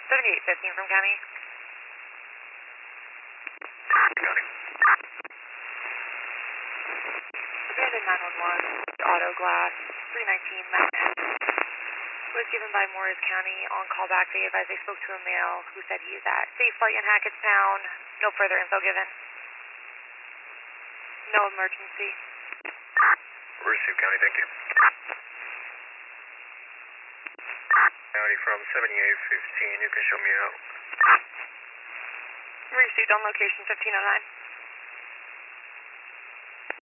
7815 from County. County. Abandoned 911, auto glass, 319 Manhattan. Was given by Morris County. On callback, they advised they spoke to a male who said he is at Safe Flight in Hackettstown. No further info given. No emergency. Received, County, thank you. County from 7815, you can show me out. Received on location 1509.